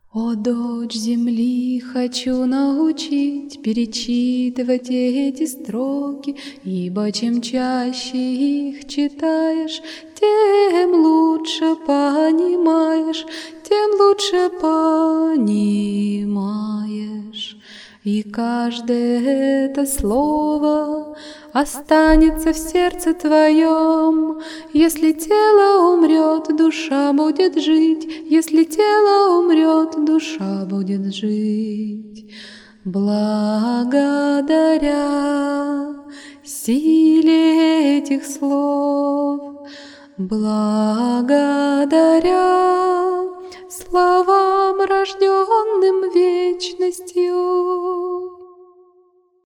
О, дочь земли, хочу научить перечитывать эти строки, ибо чем чаще их читаешь, тем лучше понимаешь, тем лучше понимаешь. И каждое это слово останется в сердце твоем. Если тело умрет, душа будет жить. Если тело умрет, душа будет жить. Благодаря силе этих слов, благодаря словам, рожденным вечностью,